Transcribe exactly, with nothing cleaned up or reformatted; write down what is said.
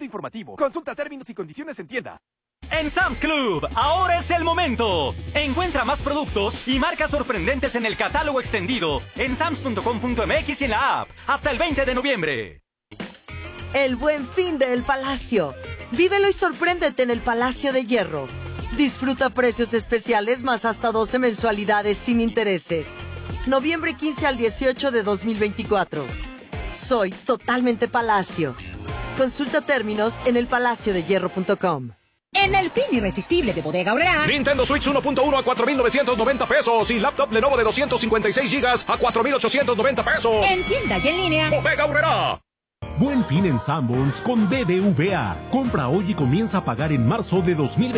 informativo. Consulta términos y condiciones en tienda. En Sam's Club, ahora es el momento. Encuentra más productos y marcas sorprendentes en el catálogo extendido en sams punto com punto m x y en la app hasta el veinte de noviembre. El Buen Fin de El Palacio. Vívelo y sorpréndete en el Palacio de Hierro. Disfruta precios especiales más hasta doce mensualidades sin intereses. Noviembre quince al dieciocho de dos mil veinticuatro. Soy totalmente Palacio. Consulta términos en el palacio de hierro punto com. En el fin irresistible de Bodega Aurrerá, Nintendo Switch uno punto uno a cuatro mil novecientos noventa pesos y laptop Lenovo de doscientos cincuenta y seis gigas a cuatro mil ochocientos noventa pesos. En tienda y en línea. Bodega Aurrerá. Buen fin en Sanborns con B B V A. Compra hoy y comienza a pagar en marzo de dos mil veinticuatro.